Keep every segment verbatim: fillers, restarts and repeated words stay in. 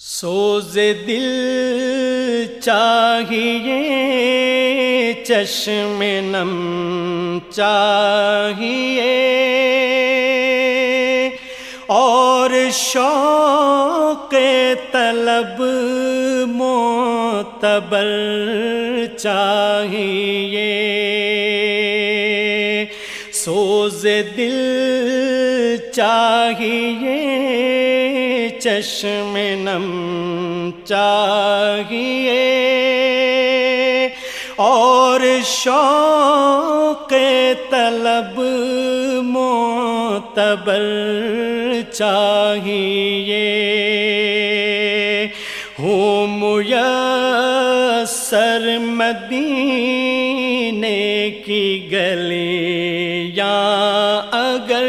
سوز دل چاہیے، چشم نم چاہیے، اور شوق طلب معتبر چاہیے۔ سوز دل چاہیے، چشم نم چاہیے، اور شوق طلب معتبر چاہیے۔ ہوں میسر مدینے کی گلیاں اگر،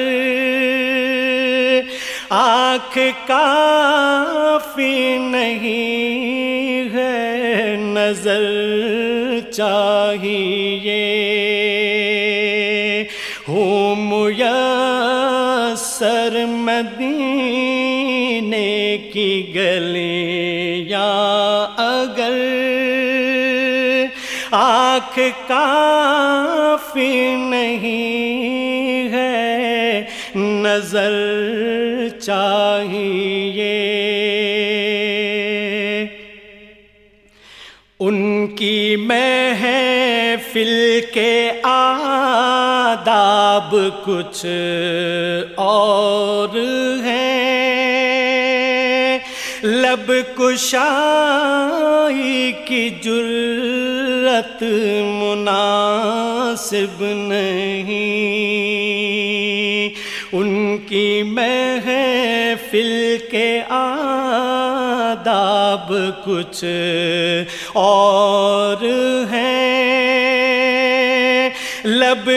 آنکھ کافی نہیں ہے نظر چاہیے۔ ہوں میسر مدینے کی گلیاں اگر، آنکھ کافی نہیں ہے نظر چاہیے۔ ان کی محفل کے آداب کچھ اور ہیں، لب کشائی کی جرأت مناسب نہیں۔ ان کی محفل کے آداب کچھ اور ہیں، لب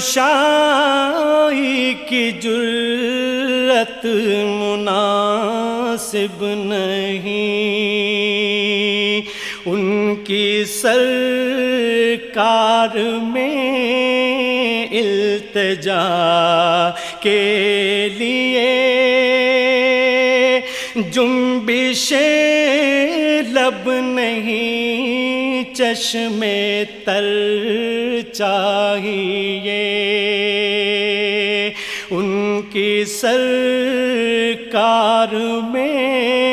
کشائی کی جرأت مناسب نہیں۔ ان کی سرکار میں التجا کے لیے جنبش لب نہیں، چشم تر چاہیے۔ ان کی سرکار میں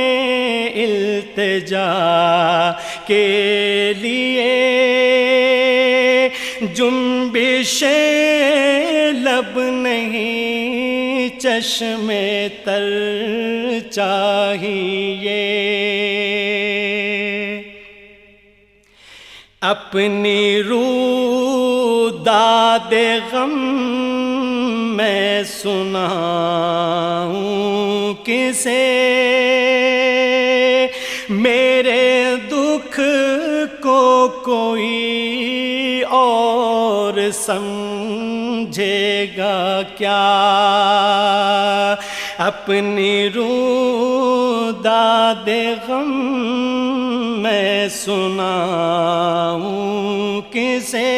التجا کے لیے جنبش لب نہیں، چشم تر چاہیے۔ اپنی روداد غم میں سناؤں کسے، میرے دکھ کو کوئی اور سمجھے گا کیا۔ اپنی روداد غم میں سناؤں کسے،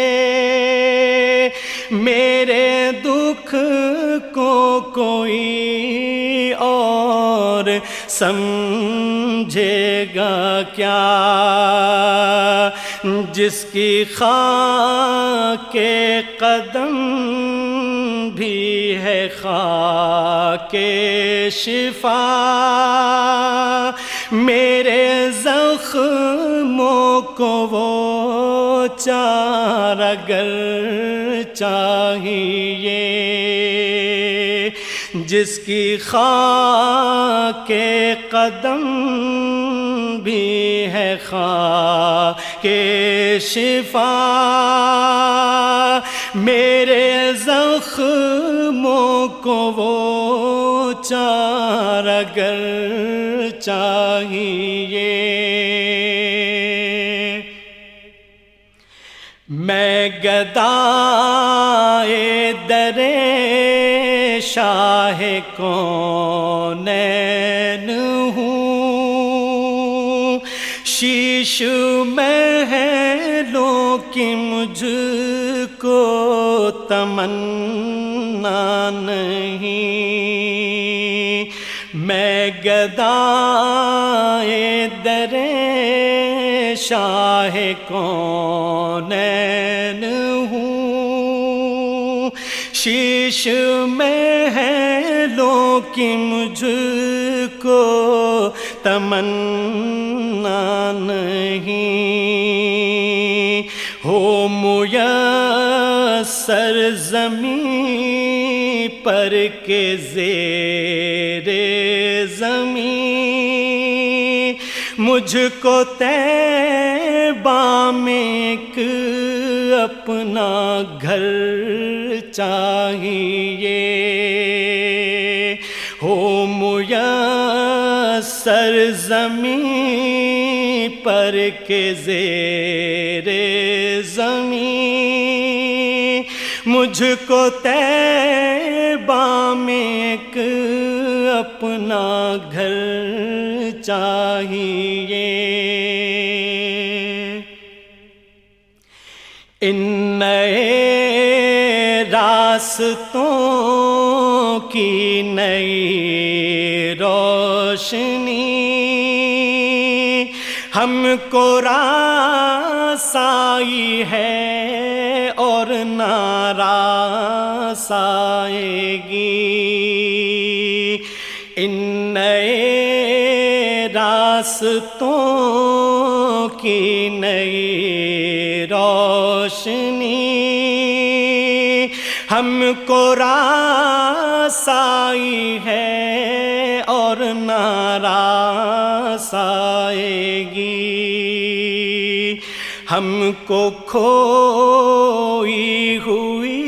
میرے دکھ کو کوئی اور سمجھے گا کیا۔ جس کی خاک قدم بھی ہے خاک شفا، میرے زخموں کو وہ چارگر چاہیے۔ جس کی خاک قدم بھی ہے خاک شفا، میرے زخموں کو وہ چارگر چاہیے۔ میں گدائے در شاہ کونین ہوں، شیش محلوں کی مجھ کو تمنا نہیں، میں گدائے حیدر شاہ کونین ہوں، شیش میں ہے لو کہ مجھ کو تمنا نہیں، ہو میسر زمین پر کے زیر زمین مجھ کو طیبہ میں ایک اپنا گھر چاہیے، ہو میسر زمین پر کے زیر زمین مجھ کو طیبہ میں ایک اپنا گھر چاہیے۔ ان نئے راستوں کی نئی روشنی ہم کو رسائی ہے اور ناراض آئے گی، ان نئے راستوں کی نئی روشنی ہم کو رسائی ہے اور ناراض آئے گی، ہم کو کھوئی ہوئی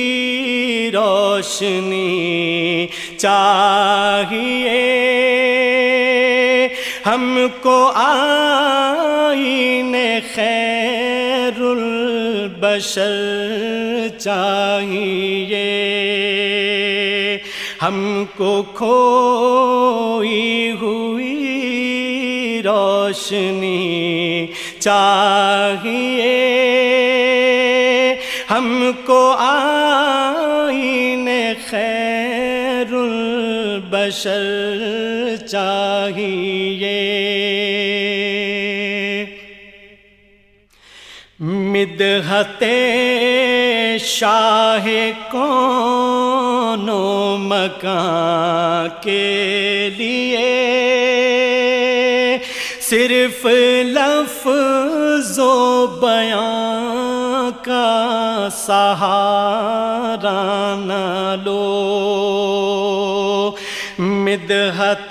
روشنی چاہیے، ہم کو آئین خیر البشر چاہیے، ہم کو کھوئی ہوئی روشنی چاہیے، ہم کو آئین خیر البشر چاہیے۔ مدحت شاہ کون و مکان کے لیے صرف لفظ و بیان کا سہارا نہ لو، مدحت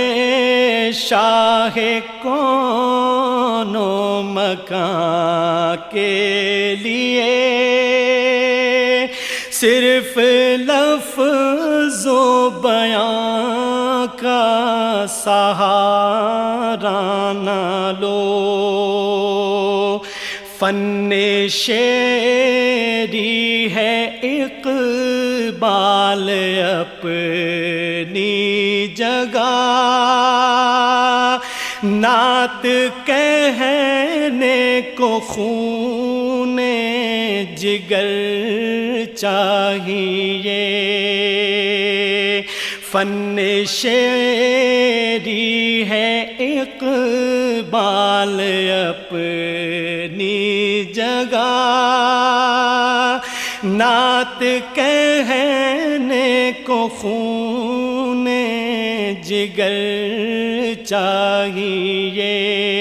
شاہ کون و مکان کے لیے صرف لفظ و بیان کا سہارا نہ لو، فن شعری ہے اقبال اپنی جگہ، نعت کہنے کو خون جگر چاہیے، فن شعری ہے اقبال اپنی جگہ، نعت کہنے کو خون جگر چاہیے،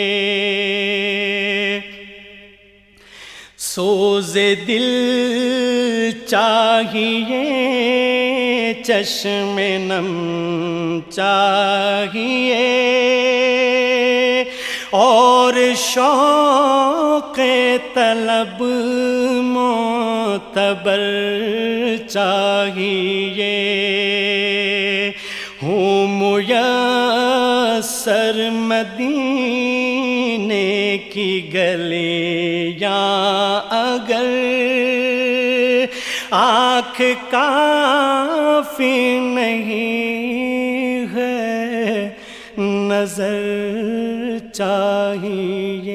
سوز دل چاہیے، چشم نم چاہیے، اور شوق طلب معتبر چاہیے، ہوں میسر مدینے کی گلیاں اگر آنکھ کافی نہیں ہے نظر چاہیے۔